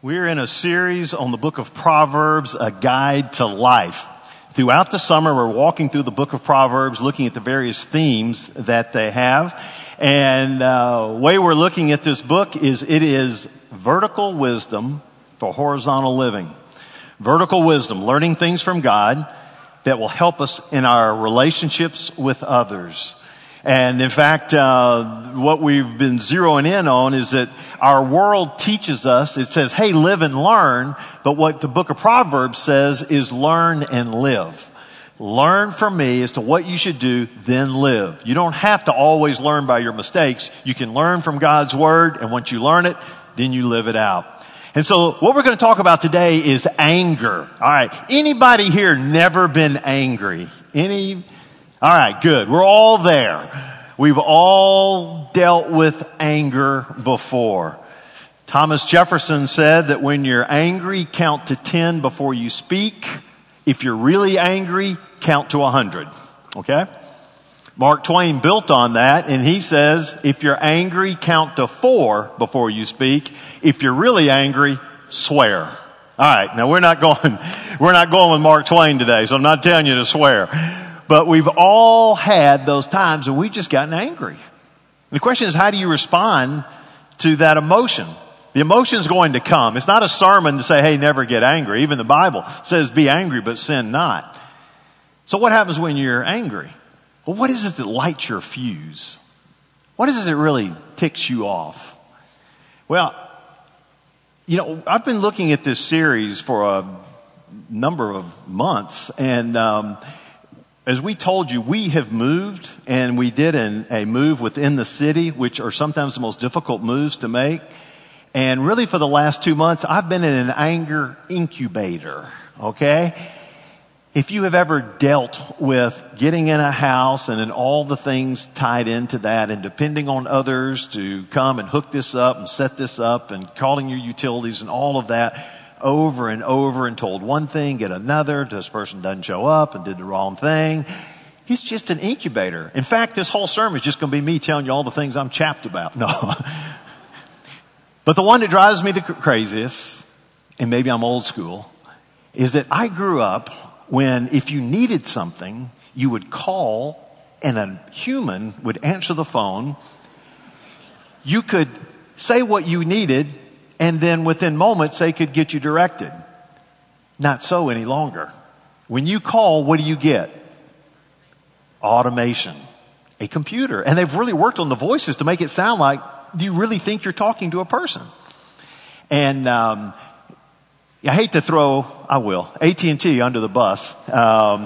We're in a series on the book of Proverbs, A Guide to Life. Throughout the summer, we're walking through the book of Proverbs, looking at the various themes that they have. And the way we're looking at this book is it is vertical wisdom for horizontal living. Vertical wisdom, learning things from God that will help us in our relationships with others. And in fact, what we've been zeroing in on is that our world teaches us, it says, hey, live and learn. But what the book of Proverbs says is learn and live. Learn from me as to what you should do, then live. You don't have to always learn by your mistakes. You can learn from God's word, and once you learn it, then you live it out. And so what we're going to talk about today is anger. All right. Anybody here never been angry? All right, good. We're all there. We've all dealt with anger before. Thomas Jefferson said that when you're angry, count to 10 before you speak. If you're really angry, count to 100. Okay? Mark Twain built on that, and he says, if you're angry, count to 4 before you speak. If you're really angry, swear. All right, now we're not going with Mark Twain today, so I'm not telling you to swear. But we've all had those times when we've just gotten angry. The question is, how do you respond to that emotion? The emotion is going to come. It's not a sermon to say, hey, never get angry. Even the Bible says be angry, but sin not. So what happens when you're angry? Well, what is it that lights your fuse? What is it that really ticks you off? Well, I've been looking at this series for a number of months, and as we told you, we have moved, and we did a move within the city, which are sometimes the most difficult moves to make. And really for the last 2 months, I've been in an anger incubator, okay? If you have ever dealt with getting in a house and then all the things tied into that and depending on others to come and hook this up and set this up and calling your utilities and all of that, over and over and told one thing, get another, this person doesn't show up and did the wrong thing. He's just an incubator. In fact, this whole sermon is just going to be me telling you all the things I'm chapped about. No. But the one that drives me the craziest, and maybe I'm old school, is that I grew up when if you needed something, you would call and a human would answer the phone. You could say what you needed, and then within moments, they could get you directed. Not so any longer. When you call, what do you get? Automation. A computer. And they've really worked on the voices to make it sound like you really think you're talking to a person. And I hate to throw, AT&T under the bus. But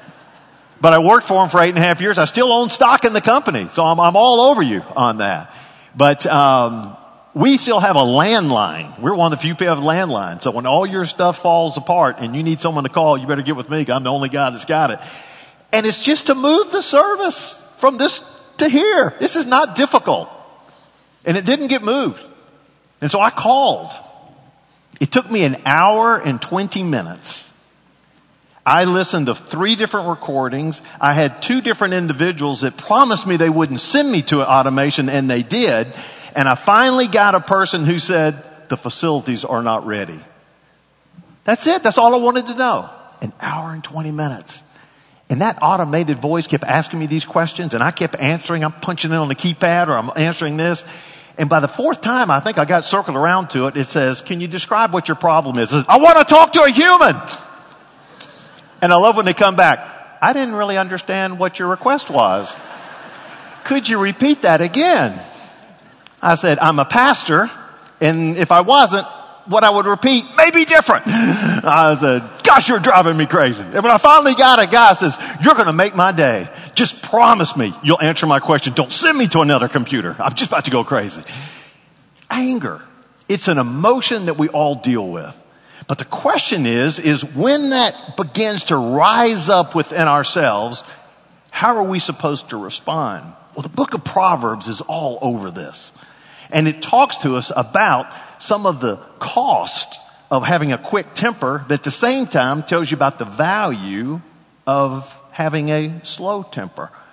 I worked for them for 8.5 years. I still own stock in the company. So I'm all over you on that. But we still have a landline. We're one of the few people who have a landline. So when all your stuff falls apart and you need someone to call, you better get with me because I'm the only guy that's got it. And it's just to move the service from this to here. This is not difficult. And it didn't get moved. And so I called. It took me an hour and 20 minutes. I listened to 3 different recordings. I had 2 different individuals that promised me they wouldn't send me to an automation, and they did. And I finally got a person who said, the facilities are not ready. That's it. That's all I wanted to know. An hour and 20 minutes. And that automated voice kept asking me these questions, and I kept answering. I'm punching in on the keypad, or I'm answering this. And by the 4th time, I think I got circled around to it. It says, can you describe what your problem is? It says, I want to talk to a human. And I love when they come back. I didn't really understand what your request was. Could you repeat that again? I said, I'm a pastor, and if I wasn't, what I would repeat may be different. I said, gosh, you're driving me crazy. And when I finally got a guy that says, you're going to make my day. Just promise me you'll answer my question. Don't send me to another computer. I'm just about to go crazy. Anger. It's an emotion that we all deal with. But the question is when that begins to rise up within ourselves, how are we supposed to respond? Well, the book of Proverbs is all over this. And it talks to us about some of the cost of having a quick temper, but at the same time tells you about the value of having a slow temper.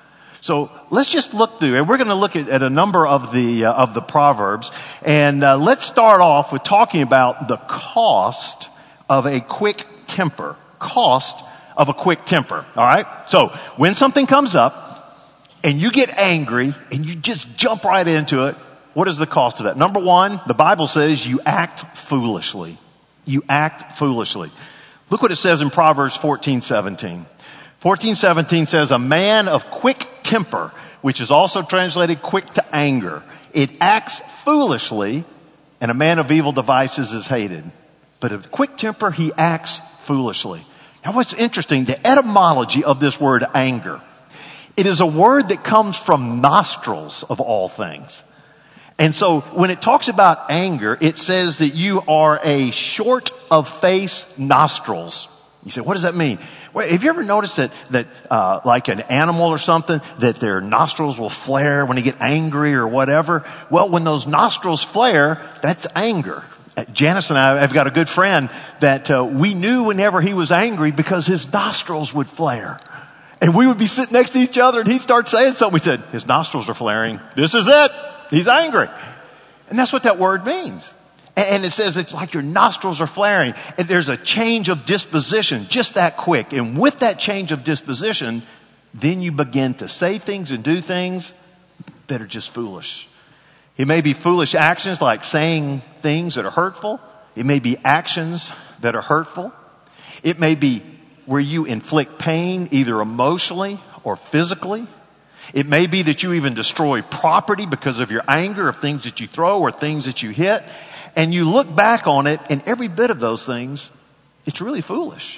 So let's just look through, and we're going to look at a number of the Proverbs, and let's start off with talking about the cost of a quick temper. Cost of a quick temper. All right. So when something comes up, and you get angry, and you just jump right into it, what is the cost of that? Number one, the Bible says you act foolishly. You act foolishly. Look what it says in Proverbs 14:17. 14:17 says, a man of quick temper, which is also translated quick to anger, it acts foolishly, and a man of evil devices is hated. But of quick temper, he acts foolishly. Now what's interesting, the etymology of this word anger, it is a word that comes from nostrils of all things. And so when it talks about anger, it says that you are a short of face nostrils. You say, what does that mean? Well, have you ever noticed that like an animal or something, that their nostrils will flare when they get angry or whatever? Well, when those nostrils flare, that's anger. Janice and I have got a good friend that we knew whenever he was angry because his nostrils would flare. And we would be sitting next to each other and he'd start saying something. We said, his nostrils are flaring. This is it. He's angry. And that's what that word means. And it says it's like your nostrils are flaring. And there's a change of disposition just that quick. And with that change of disposition, then you begin to say things and do things that are just foolish. It may be foolish actions like saying things that are hurtful. It may be actions that are hurtful. It may be where you inflict pain either emotionally or physically. It may be that you even destroy property because of your anger, of things that you throw or things that you hit. And you look back on it, and every bit of those things, it's really foolish.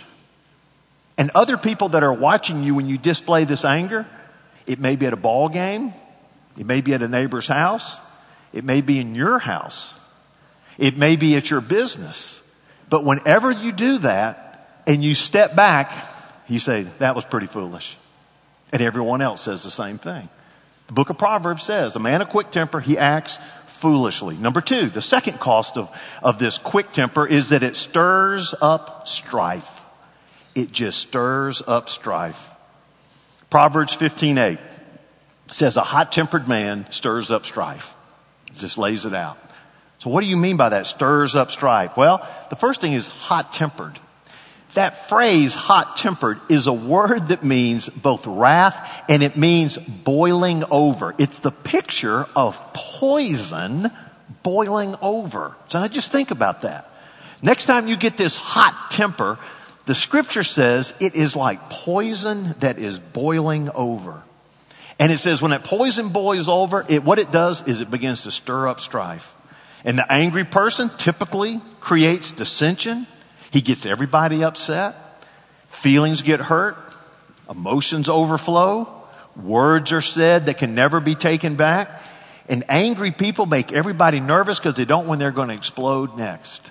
And other people that are watching you when you display this anger, it may be at a ball game. It may be at a neighbor's house. It may be in your house. It may be at your business. But whenever you do that and you step back, you say, that was pretty foolish. And everyone else says the same thing. The book of Proverbs says, a man of quick temper, he acts foolishly. Number two, the second cost of this quick temper is that it stirs up strife. It just stirs up strife. Proverbs 15:8 says, a hot-tempered man stirs up strife. It just lays it out. So what do you mean by that, stirs up strife? Well, the first thing is hot-tempered. That phrase, hot-tempered, is a word that means both wrath and it means boiling over. It's the picture of poison boiling over. So now just think about that. Next time you get this hot temper, the scripture says it is like poison that is boiling over. And it says when that poison boils over, what it does is it begins to stir up strife. And the angry person typically creates dissension. He gets everybody upset. Feelings get hurt. Emotions overflow. Words are said that can never be taken back. And angry people make everybody nervous because they don't know when they're going to explode next.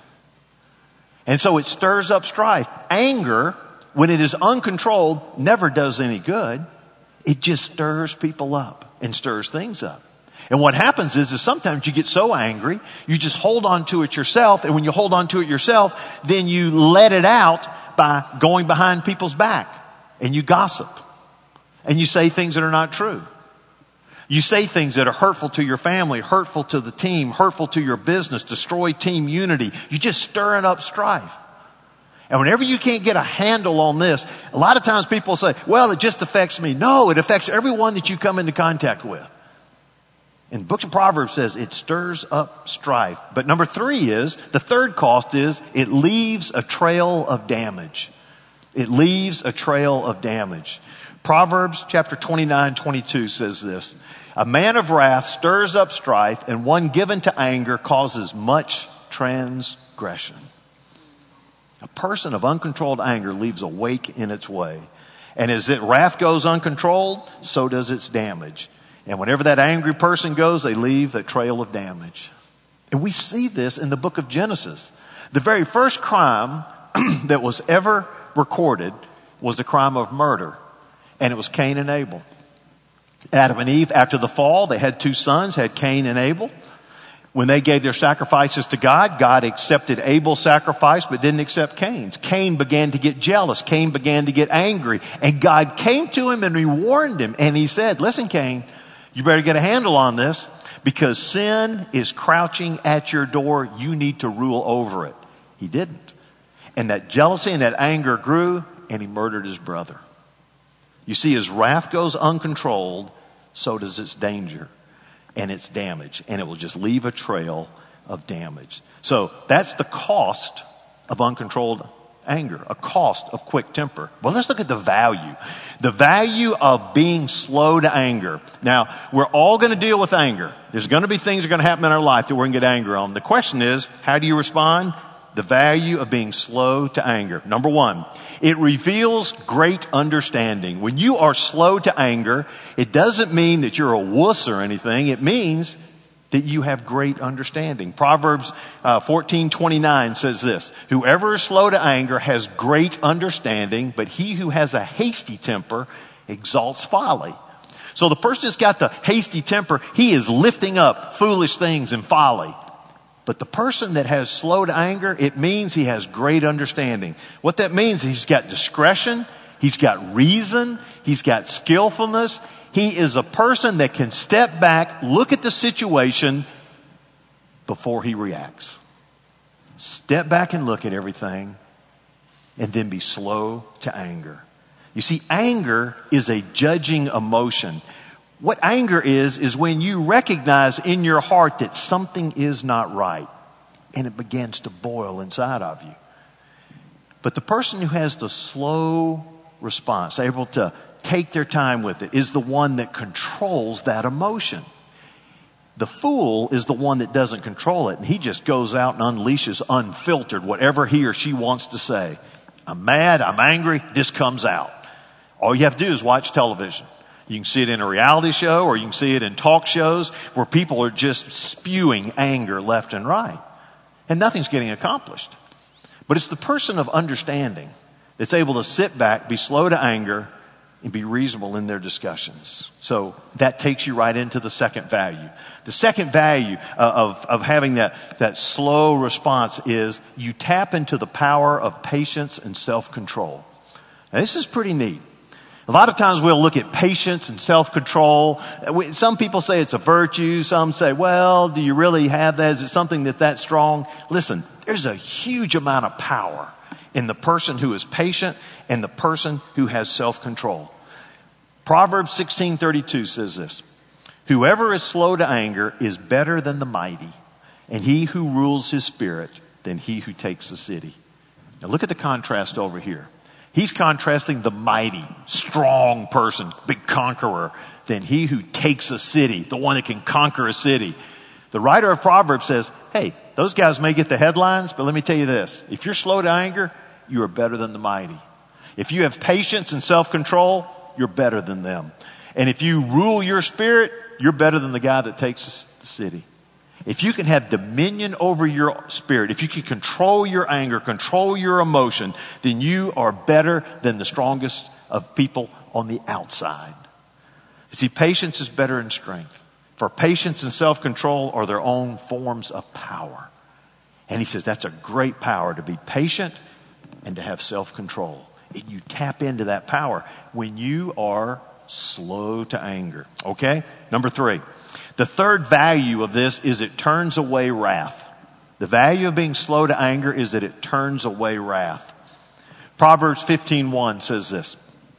And so it stirs up strife. Anger, when it is uncontrolled, never does any good. It just stirs people up and stirs things up. And what happens is sometimes you get so angry, you just hold on to it yourself. And when you hold on to it yourself, then you let it out by going behind people's back. And you gossip. And you say things that are not true. You say things that are hurtful to your family, hurtful to the team, hurtful to your business, destroy team unity. You're just stirring up strife. And whenever you can't get a handle on this, a lot of times people say, well, it just affects me. No, it affects everyone that you come into contact with. And the book of Proverbs says it stirs up strife. But number three is, the third cost is, it leaves a trail of damage. It leaves a trail of damage. Proverbs chapter 29:22 says this, a man of wrath stirs up strife, and one given to anger causes much transgression. A person of uncontrolled anger leaves a wake in its way. And as that wrath goes uncontrolled, so does its damage. And whenever that angry person goes, they leave a trail of damage. And we see this in the book of Genesis. The very first crime that was ever recorded was the crime of murder. And it was Cain and Abel. Adam and Eve, after the fall, they had two sons, had Cain and Abel. When they gave their sacrifices to God, God accepted Abel's sacrifice but didn't accept Cain's. Cain began to get jealous. Cain began to get angry. And God came to him and he warned him. And he said, listen, Cain, you better get a handle on this because sin is crouching at your door. You need to rule over it. He didn't. And that jealousy and that anger grew and he murdered his brother. You see, as wrath goes uncontrolled, so does its danger and its damage. And it will just leave a trail of damage. So that's the cost of uncontrolled anger, a cost of quick temper. Well, let's look at the value. The value of being slow to anger. Now, we're all going to deal with anger. There's going to be things that are going to happen in our life that we're going to get angry on. The question is, how do you respond? The value of being slow to anger. Number one, it reveals great understanding. When you are slow to anger, it doesn't mean that you're a wuss or anything. It means that you have great understanding. Proverbs 14:29 says this, whoever is slow to anger has great understanding, but he who has a hasty temper exalts folly. So the person that's got the hasty temper, he is lifting up foolish things and folly. But the person that has slow to anger, it means he has great understanding. What that means is he's got discretion, he's got reason, he's got skillfulness. He is a person that can step back, look at the situation before he reacts. Step back and look at everything and then be slow to anger. You see, anger is a judging emotion. What anger is when you recognize in your heart that something is not right and it begins to boil inside of you. But the person who has the slow response, able to take their time with it, is the one that controls that emotion. The fool is the one that doesn't control it and he just goes out and unleashes unfiltered whatever he or she wants to say. I'm mad, I'm angry, this comes out. All you have to do is watch television. You can see it in a reality show or you can see it in talk shows where people are just spewing anger left and right. And nothing's getting accomplished. But it's the person of understanding that's able to sit back, be slow to anger, and be reasonable in their discussions. So that takes you right into the second value. The second value of having that slow response is you tap into the power of patience and self-control. Now, this is pretty neat. A lot of times we'll look at patience and self-control. Some people say it's a virtue. Some say, well, do you really have that? Is it something that's strong? Listen, there's a huge amount of power in the person who is patient and the person who has self-control. Proverbs 16:32 says this, whoever is slow to anger is better than the mighty, and he who rules his spirit than he who takes the city. Now look at the contrast over here. He's contrasting the mighty, strong person, big conqueror, than he who takes a city, the one that can conquer a city. The writer of Proverbs says, hey, those guys may get the headlines, but let me tell you this. If you're slow to anger, you are better than the mighty. If you have patience and self-control, you're better than them. And if you rule your spirit, you're better than the guy that takes the city. If you can have dominion over your spirit, if you can control your anger, control your emotion, then you are better than the strongest of people on the outside. You see, patience is better than strength. For patience and self-control are their own forms of power. And he says that's a great power to be patient and to have self-control. And you tap into that power when you are slow to anger. Okay? Number 3. The third value of this is it turns away wrath. The value of being slow to anger is that it turns away wrath. Proverbs 15:1 says this.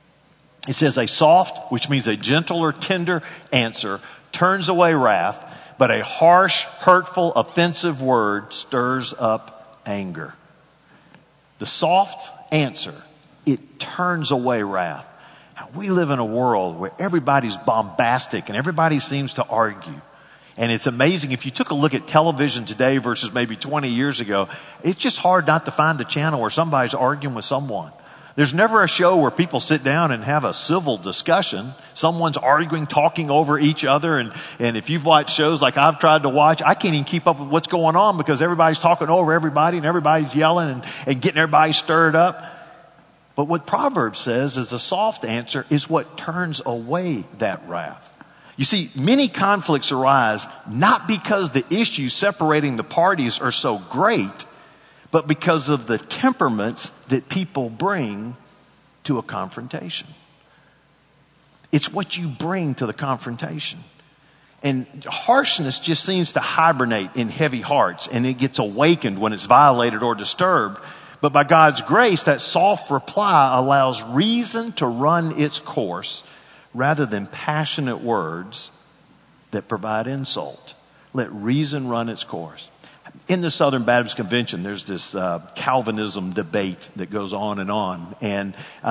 It says, a soft, which means a gentle or tender answer, turns away wrath, but a harsh, hurtful, offensive word stirs up anger. The soft answer, it turns away wrath. Now, we live in a world where everybody's bombastic and everybody seems to argue. And it's amazing. If you took a look at television today versus maybe 20 years ago, it's just hard not to find a channel where somebody's arguing with someone. There's never a show where people sit down and have a civil discussion. Someone's arguing, talking over each other. And if you've watched shows like I've tried to watch, I can't even keep up with what's going on because everybody's talking over everybody and everybody's yelling and getting everybody stirred up. But what Proverbs says is a soft answer is what turns away that wrath. You see, many conflicts arise not because the issues separating the parties are so great, but because of the temperaments that people bring to a confrontation. It's what you bring to the confrontation. And harshness just seems to hibernate in heavy hearts, and it gets awakened when it's violated or disturbed. But by God's grace, that soft reply allows reason to run its course rather than passionate words that provide insult. Let reason run its course. In the Southern Baptist Convention, there's this Calvinism debate that goes on. And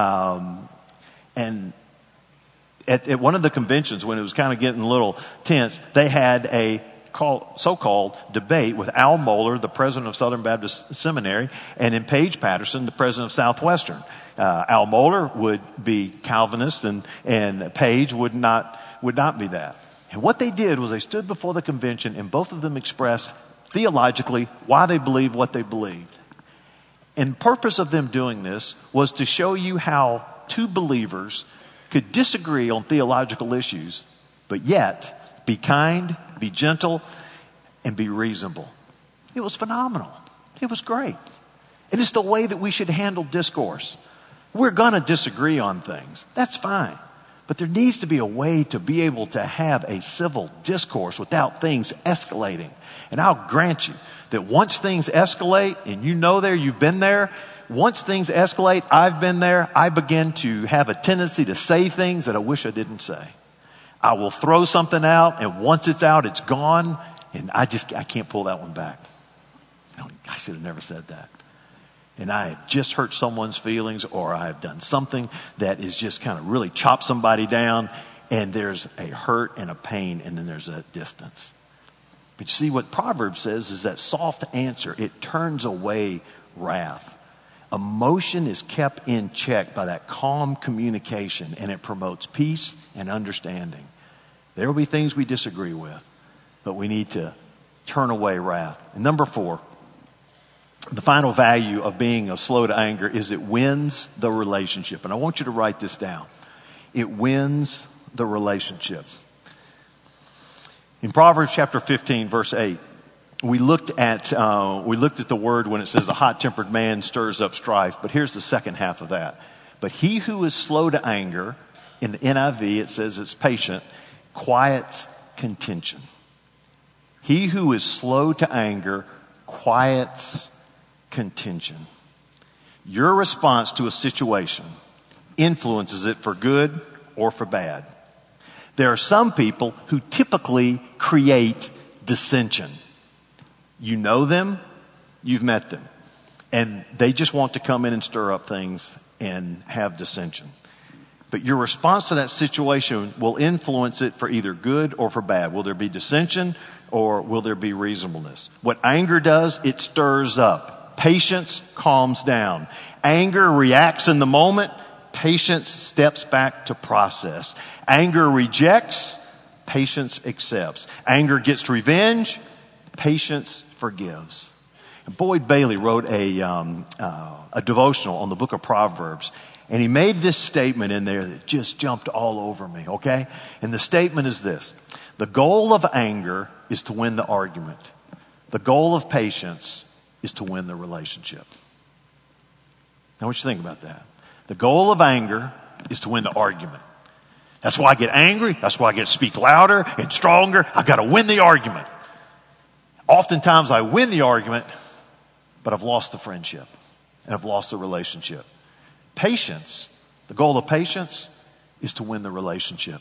at one of the conventions, when it was kind of getting a little tense, they had a so-called debate with Al Mohler, the president of Southern Baptist Seminary, and in Paige Patterson, the president of Southwestern. Al Mohler would be Calvinist, and Paige would not be that. And what they did was they stood before the convention, and both of them expressed theologically why they believed what they believed. And the purpose of them doing this was to show you how two believers could disagree on theological issues, but yet be kind, be gentle, and be reasonable. It was phenomenal. It was great. And it's the way that we should handle discourse. We're going to disagree on things. That's fine. But there needs to be a way to be able to have a civil discourse without things escalating. And I'll grant you that once things escalate, and you know you've been there, once things escalate, I've been there, I begin to have a tendency to say things that I wish I didn't say. I will throw something out, and once it's out, it's gone, and I can't pull that one back. I should have never said that. And I have just hurt someone's feelings, or I have done something that is just kind of really chopped somebody down, and there's a hurt and a pain, and then there's a distance. But you see, what Proverbs says is that soft answer, it turns away wrath. Emotion is kept in check by that calm communication, and it promotes peace and understanding. There will be things we disagree with, but we need to turn away wrath. And number 4, the final value of being slow to anger is it wins the relationship. And I want you to write this down. It wins the relationship. In Proverbs chapter 15, verse 8, we looked at the word when it says a hot-tempered man stirs up strife. But here's the second half of that. But he who is slow to anger, in the NIV it says it's patient, quiets contention. He who is slow to anger quiets contention. Your response to a situation influences it for good or for bad. There are some people who typically create dissension. You know them, you've met them, and they just want to come in and stir up things and have dissension. But your response to that situation will influence it for either good or for bad. Will there be dissension or will there be reasonableness? What anger does, it stirs up. Patience calms down. Anger reacts in the moment. Patience steps back to process. Anger rejects. Patience accepts. Anger gets revenge. Patience forgives. And Boyd Bailey wrote a devotional on the book of Proverbs. And he made this statement in there that just jumped all over me, okay? And the statement is this. The goal of anger is to win the argument. The goal of patience is to win the relationship. Now, what you think about that? The goal of anger is to win the argument. That's why I get angry. That's why I get to speak louder and stronger. I've got to win the argument. Oftentimes I win the argument, but I've lost the friendship and I've lost the relationship. Patience, the goal of patience is to win the relationship.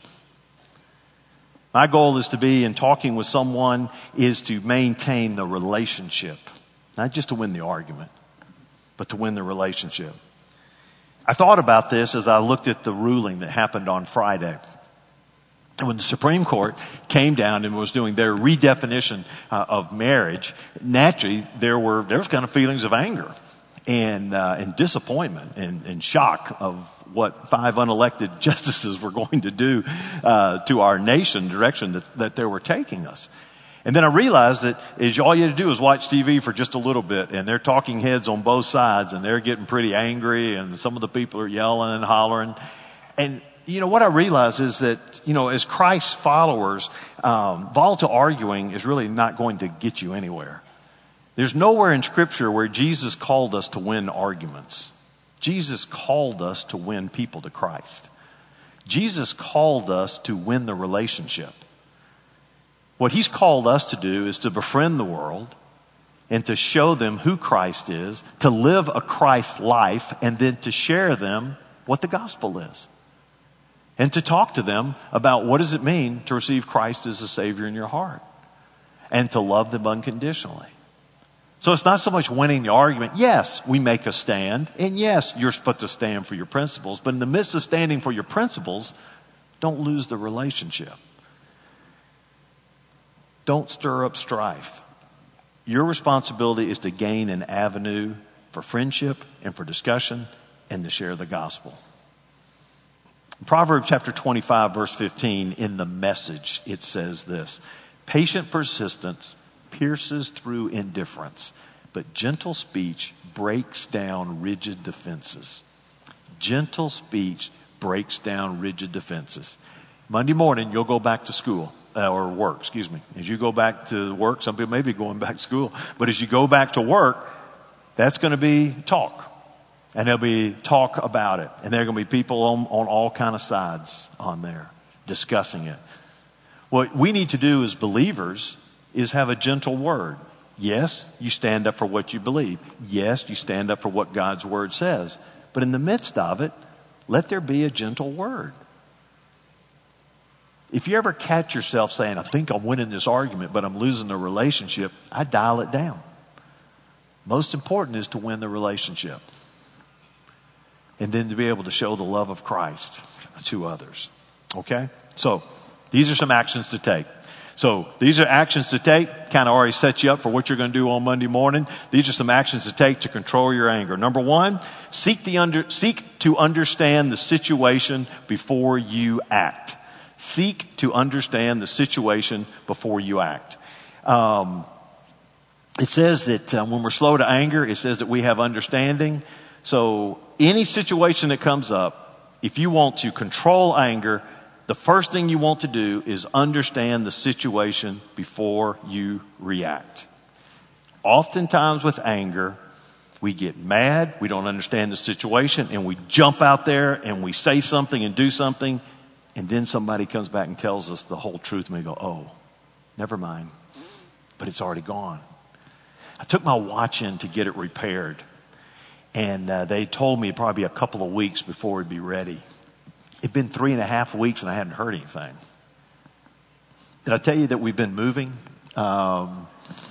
My goal is to be in talking with someone is to maintain the relationship. Not just to win the argument, but to win the relationship. I thought about this as I looked at the ruling that happened on Friday. When the Supreme Court came down and was doing their redefinition of marriage, naturally there was kind of feelings of anger and disappointment and shock of what 5 unelected justices were going to do to our nation, the direction that they were taking us. And then I realized that all you had to do is watch TV for just a little bit, and they're talking heads on both sides, and they're getting pretty angry, and some of the people are yelling and hollering. And what I realize is that, as Christ's followers, volatile arguing is really not going to get you anywhere. There's nowhere in Scripture where Jesus called us to win arguments. Jesus called us to win people to Christ. Jesus called us to win the relationship. What he's called us to do is to befriend the world and to show them who Christ is, to live a Christ life, and then to share them what the gospel is. And to talk to them about what does it mean to receive Christ as a Savior in your heart. And to love them unconditionally. So it's not so much winning the argument. Yes, we make a stand. And yes, you're supposed to stand for your principles. But in the midst of standing for your principles, don't lose the relationship. Don't stir up strife. Your responsibility is to gain an avenue for friendship and for discussion and to share the gospel. Proverbs chapter 25, verse 15, in the Message, it says this: patient persistence pierces through indifference, but gentle speech breaks down rigid defenses. Gentle speech breaks down rigid defenses. Monday morning, you'll go back to school, or work, excuse me. As you go back to work, some people may be going back to school, but as you go back to work, that's going to be talk. And there'll be talk about it. And there are going to be people on all kind of sides on there discussing it. What we need to do as believers is have a gentle word. Yes, you stand up for what you believe. Yes, you stand up for what God's word says. But in the midst of it, let there be a gentle word. If you ever catch yourself saying, I think I'm winning this argument, but I'm losing the relationship, I dial it down. Most important is to win the relationship. And then to be able to show the love of Christ to others. Okay? So, these are some actions to take. So, these are actions to take, kind of already set you up for what you're going to do on Monday morning. These are some actions to take to control your anger. Number one, seek to understand the situation before you act. Seek to understand the situation before you act. It says that when we're slow to anger, it says that we have understanding. So any situation that comes up, if you want to control anger, the first thing you want to do is understand the situation before you react. Oftentimes with anger, we get mad, we don't understand the situation, and we jump out there and we say something and do something, and then somebody comes back and tells us the whole truth, and we go, oh, never mind, but it's already gone. I took my watch in to get it repaired. And they told me it'd probably be a couple of weeks before it'd be ready. It'd been 3.5 weeks and I hadn't heard anything. Did I tell you that we've been moving? And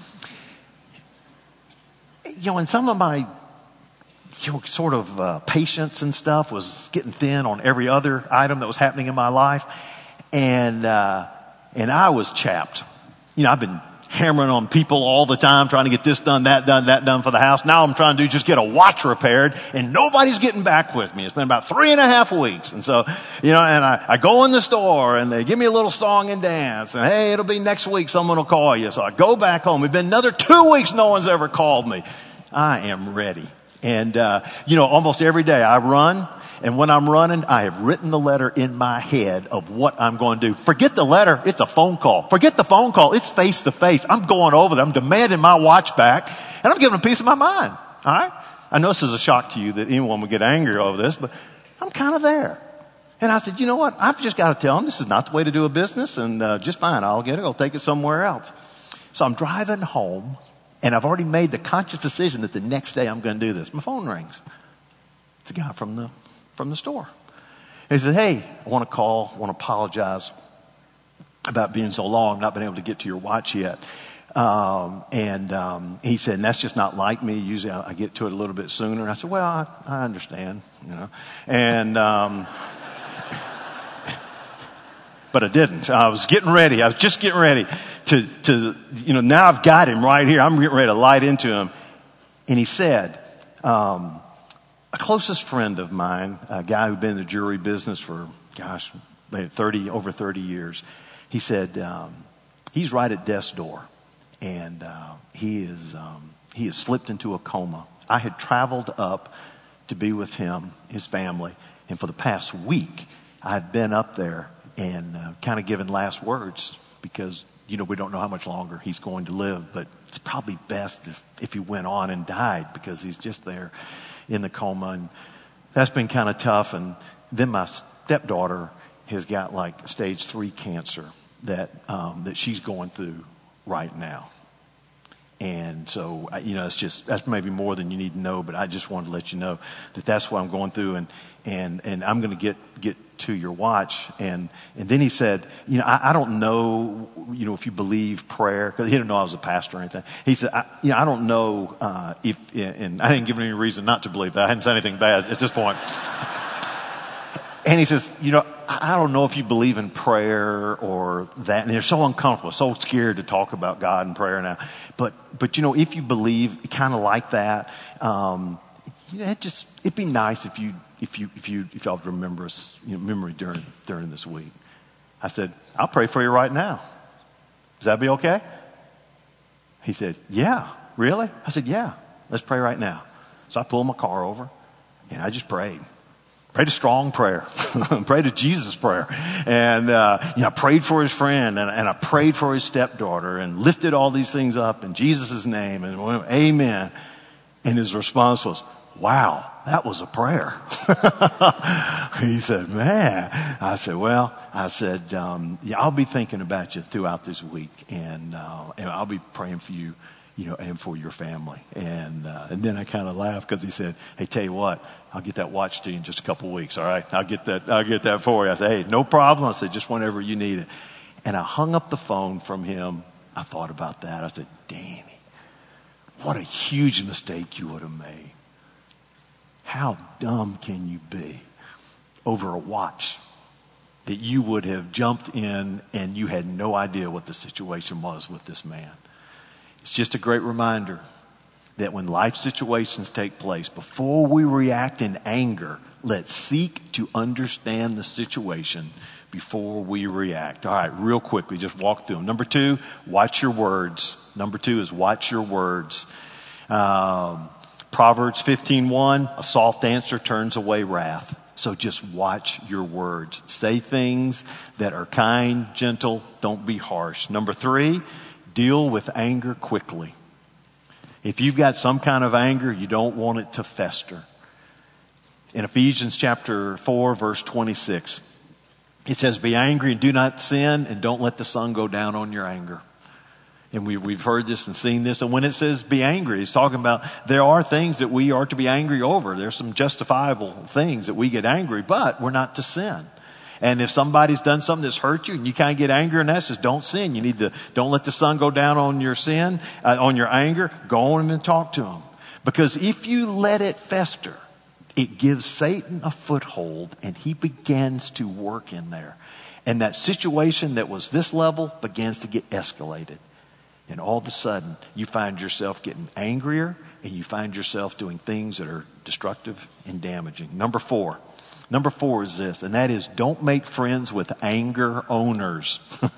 some of my sort of patience and stuff was getting thin on every other item that was happening in my life. And I was chapped. I've been hammering on people all the time, trying to get this done, that done for the house. Now I'm trying to just get a watch repaired, and nobody's getting back with me. It's been about 3.5 weeks. And so, and I go in the store, and they give me a little song and dance, and hey, it'll be next week, someone will call you. So I go back home. It's been another 2 weeks, no one's ever called me. I am ready. And, almost every day I run. And when I'm running, I have written the letter in my head of what I'm going to do. Forget the letter. It's a phone call. Forget the phone call. It's face to face. I'm going over there. I'm demanding my watch back. And I'm giving a piece of my mind. All right? I know this is a shock to you that anyone would get angry over this, but I'm kind of there. And I said, you know what? I've just got to tell them this is not the way to do a business. And just fine. I'll get it. I'll take it somewhere else. So I'm driving home. And I've already made the conscious decision that the next day I'm going to do this. My phone rings. It's a guy from the store. And he said, hey, I want to apologize about being so long, not being able to get to your watch yet. He said, and that's just not like me. Usually I get to it a little bit sooner. And I said, well, I understand, And, but I didn't. I was getting ready. I was just getting ready to now I've got him right here. I'm getting ready to light into him. And he said, a closest friend of mine, a guy who'd been in the jewelry business for, over 30 years. He said, he's right at death's door. And, he has slipped into a coma. I had traveled up to be with him, his family. And for the past week, I'd been up there and kind of given last words because, we don't know how much longer he's going to live, but it's probably best if he went on and died because he's just there in the coma. And that's been kind of tough. And then my stepdaughter has got like stage 3 cancer that she's going through right now. And so, that's maybe more than you need to know, but I just wanted to let you know that that's what I'm going through. And I'm going to get to your watch. And then he said, I don't know, if you believe prayer, because he didn't know I was a pastor or anything. He said, I don't know and I didn't give him any reason not to believe that. I hadn't said anything bad at this point. And he says, I don't know if you believe in prayer or that. And they're so uncomfortable, so scared to talk about God and prayer now. But if you believe kind of like that, it'd be nice if y'all remember us, memory during this week. I said, I'll pray for you right now. Does that be okay? He said, yeah, really? I said, yeah, let's pray right now. So I pulled my car over and I just prayed. Prayed a strong prayer. Prayed a Jesus prayer. And, I prayed for his friend and I prayed for his stepdaughter and lifted all these things up in Jesus' name and went, amen. And his response was, wow, that was a prayer. He said, man. I said, I'll be thinking about you throughout this week and I'll be praying for you, and for your family. And then I kind of laughed because he said, hey, tell you what, I'll get that watch to you in just a couple of weeks. All right. I'll get that for you. I said, hey, no problem. I said, just whenever you need it. And I hung up the phone from him. I thought about that. I said, Danny, what a huge mistake you would have made. How dumb can you be over a watch that you would have jumped in and you had no idea what the situation was with this man? It's just a great reminder that when life situations take place, before we react in anger, let's seek to understand the situation before we react. All right, real quickly, just walk through them. Number 2, watch your words. Number 2 is watch your words. Proverbs 15:1, a soft answer turns away wrath. So just watch your words. Say things that are kind, gentle, don't be harsh. Number 3, deal with anger quickly. If you've got some kind of anger, you don't want it to fester. In Ephesians chapter 4, verse 26, it says, be angry and do not sin, and don't let the sun go down on your anger. And we've heard this and seen this. And when it says be angry, it's talking about there are things that we are to be angry over. There's some justifiable things that we get angry, but we're not to sin. And if somebody's done something that's hurt you and you kind of get angry and that says don't sin. Don't let the sun go down on your sin, on your anger. Go on and talk to them. Because if you let it fester, it gives Satan a foothold and he begins to work in there. And that situation that was this level begins to get escalated. And all of a sudden, you find yourself getting angrier and you find yourself doing things that are destructive and damaging. Number 4 is this, and that is don't make friends with anger owners.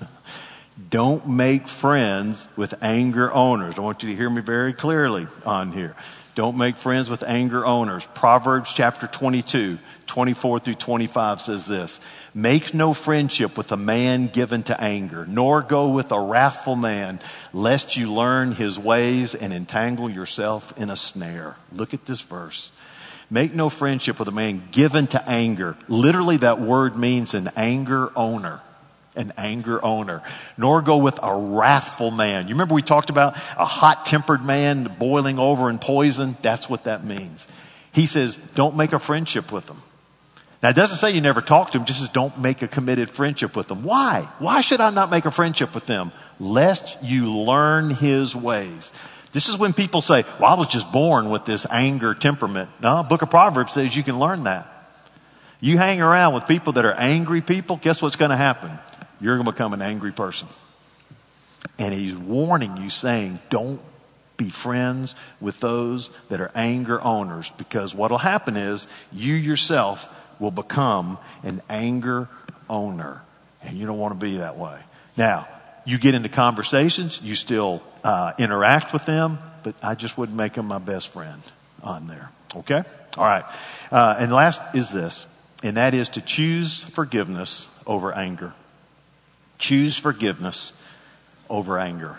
Don't make friends with anger owners. I want you to hear me very clearly on here. Don't make friends with anger owners. Proverbs chapter 22, 24 through 25 says this. Make no friendship with a man given to anger, nor go with a wrathful man, lest you learn his ways and entangle yourself in a snare. Look at this verse. Make no friendship with a man given to anger. Literally that word means an anger owner. An anger owner. Nor go with a wrathful man. You remember we talked about a hot-tempered man boiling over in poison? That's what that means. He says, don't make a friendship with them. Now, it doesn't say you never talk to them. It just says don't make a committed friendship with them. Why? Why should I not make a friendship with them? Lest you learn his ways. This is when people say, well, I was just born with this anger temperament. No, Book of Proverbs says you can learn that. You hang around with people that are angry people, guess what's going to happen? You're going to become an angry person. And he's warning you, saying, don't be friends with those that are anger owners, because what will happen is you yourself will become an anger owner. And you don't want to be that way. Now, you get into conversations, you still interact with them, but I just wouldn't make them my best friend on there. Okay? All right. And last is this. and that is to choose forgiveness over anger. Choose forgiveness over anger.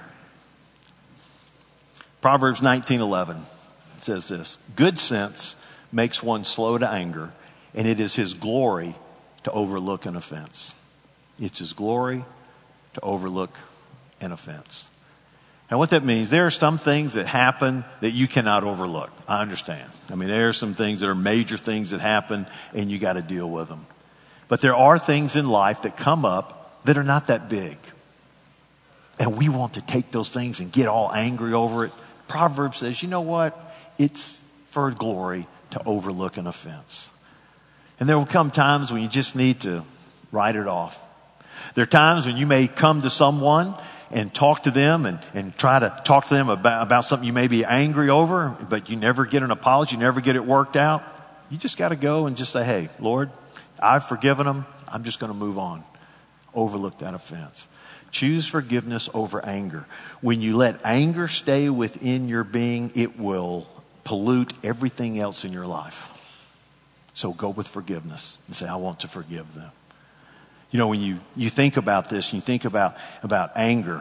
Proverbs 19:11 says this: good sense makes one slow to anger, and it is his glory to overlook an offense. It's his glory to overlook an offense. Now what that means, there are some things that happen that you cannot overlook. I understand. I mean, there are some things that are major things that happen and you got to deal with them. But there are things in life that come up that are not that big. And we want to take those things and get all angry over it. Proverbs says, you know what? It's for glory to overlook an offense. And there will come times when you just need to write it off. There are times when you may come to someone and talk to them and try to talk to them about something you may be angry over, but you never get an apology, you never get it worked out. You just got to go and just say, hey, Lord, I've forgiven them. I'm just going to move on. Overlook that offense. Choose forgiveness over anger. When you let anger stay within your being, it will pollute everything else in your life. So go with forgiveness and say, I want to forgive them. You know, when you think about this, you think about anger,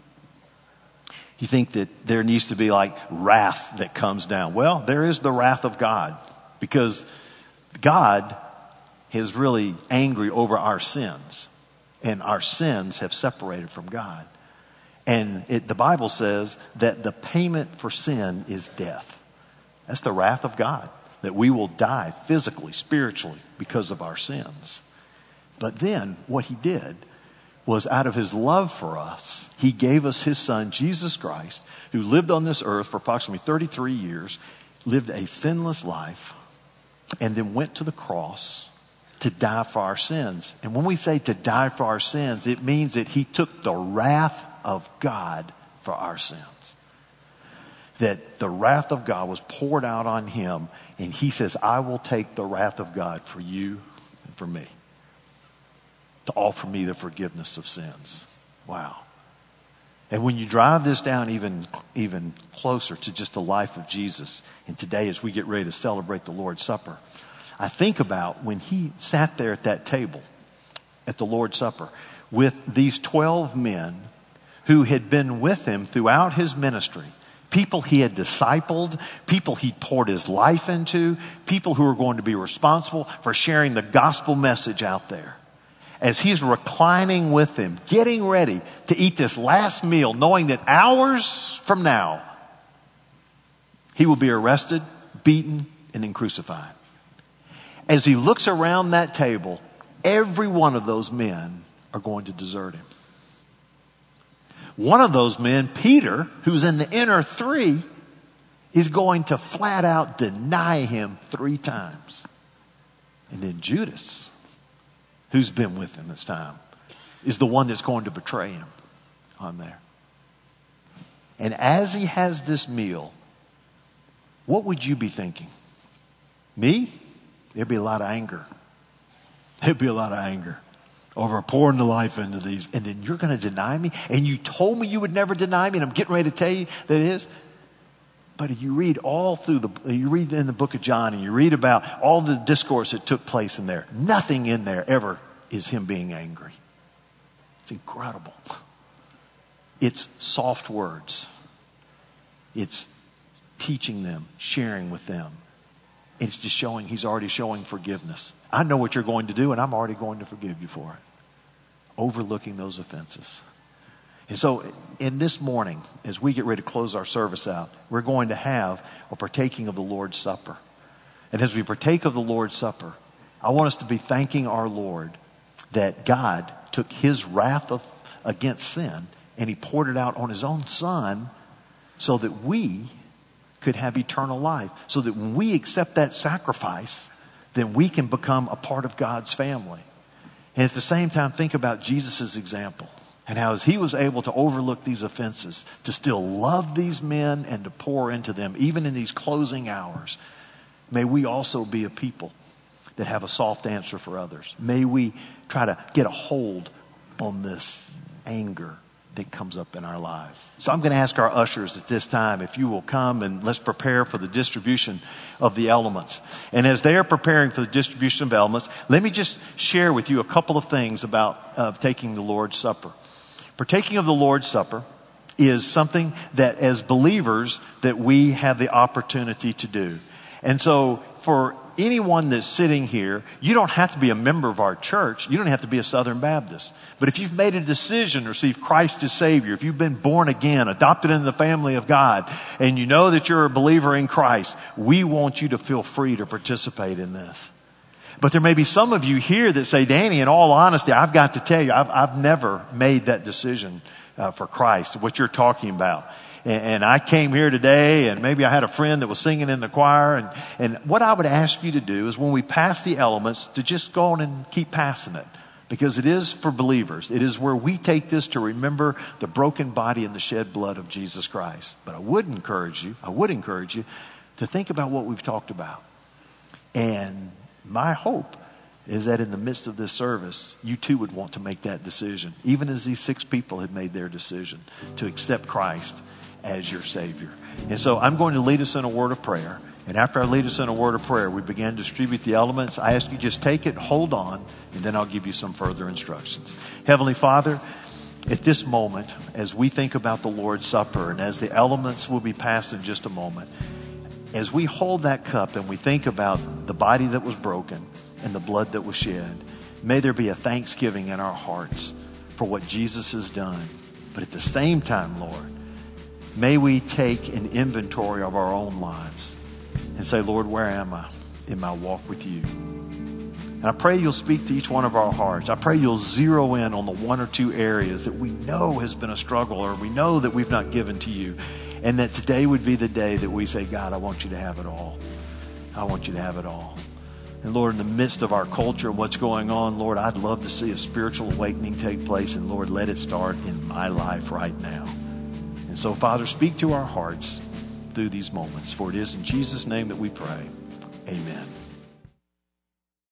you think that there needs to be like wrath that comes down. Well, there is the wrath of God, because God is really angry over our sins, and our sins have separated from God. And the Bible says that the payment for sin is death. That's the wrath of God, that we will die physically, spiritually, because of our sins. But then what he did was, out of his love for us, he gave us his son, Jesus Christ, who lived on this earth for approximately 33 years, lived a sinless life, and then went to the cross to die for our sins. And when we say to die for our sins, it means that he took the wrath of God for our sins. That the wrath of God was poured out on him, and he says, I will take the wrath of God for you and for me, to offer me the forgiveness of sins. Wow. And when you drive this down even closer to just the life of Jesus, and today as we get ready to celebrate the Lord's Supper, I think about when he sat there at that table at the Lord's Supper with these 12 men who had been with him throughout his ministry, people he had discipled, people he poured his life into, people who were going to be responsible for sharing the gospel message out there. As he's reclining with them, getting ready to eat this last meal, knowing that hours from now, he will be arrested, beaten, and then crucified. As he looks around that table, every one of those men are going to desert him. One of those men, Peter, who's in the inner three, is going to flat out deny him 3 times. And then Judas, who's been with him this time, is the one that's going to betray him on there. And as he has this meal, what would you be thinking? Me? There'd be a lot of anger. There'd be a lot of anger over pouring the life into these. And then you're going to deny me? And you told me you would never deny me, and I'm getting ready to tell you that it is. But you read you read in the book of John, and you read about all the discourse that took place in there. Nothing in there ever is him being angry. It's incredible. It's soft words. It's teaching them, sharing with them. It's just he's already showing forgiveness. I know what you're going to do, and I'm already going to forgive you for it. Overlooking those offenses. And so in this morning, as we get ready to close our service out, we're going to have a partaking of the Lord's Supper. And as we partake of the Lord's Supper, I want us to be thanking our Lord that God took his wrath against sin and he poured it out on his own son so that we could have eternal life. So that when we accept that sacrifice, then we can become a part of God's family. And at the same time, think about Jesus' example and how as he was able to overlook these offenses, to still love these men and to pour into them, even in these closing hours. May we also be a people that have a soft answer for others. May we try to get a hold on this anger, that comes up in our lives. So I'm going to ask our ushers at this time if you will come and let's prepare for the distribution of the elements. And as they are preparing for the distribution of elements, let me just share with you a couple of things about taking the Lord's Supper. Partaking of the Lord's Supper is something that as believers that we have the opportunity to do. And so for anyone that's sitting here, you don't have to be a member of our church. You don't have to be a Southern Baptist. But if you've made a decision to receive Christ as Savior, if you've been born again, adopted into the family of God, and you know that you're a believer in Christ, we want you to feel free to participate in this. But there may be some of you here that say, Danny, in all honesty, I've got to tell you, I've never made that decision for Christ, what you're talking about. And I came here today and maybe I had a friend that was singing in the choir. And what I would ask you to do is when we pass the elements to just go on and keep passing it. Because it is for believers. It is where we take this to remember the broken body and the shed blood of Jesus Christ. But I would encourage you to think about what we've talked about. And my hope is that in the midst of this service, you too would want to make that decision. Even as these 6 people had made their decision to accept Christ as your Savior. And so I'm going to lead us in a word of prayer. And after I lead us in a word of prayer, we begin to distribute the elements. I ask you just take it, hold on, and then I'll give you some further instructions. Heavenly Father, at this moment, as we think about the Lord's Supper and as the elements will be passed in just a moment, as we hold that cup and we think about the body that was broken and the blood that was shed, may there be a thanksgiving in our hearts for what Jesus has done. But at the same time, Lord, may we take an inventory of our own lives and say, Lord, where am I in my walk with you? And I pray you'll speak to each one of our hearts. I pray you'll zero in on the 1 or 2 areas that we know has been a struggle or we know that we've not given to you. And that today would be the day that we say, God, I want you to have it all. I want you to have it all. And Lord, in the midst of our culture and what's going on, Lord, I'd love to see a spiritual awakening take place. And Lord, let it start in my life right now. And so, Father, speak to our hearts through these moments. For it is in Jesus' name that we pray. Amen.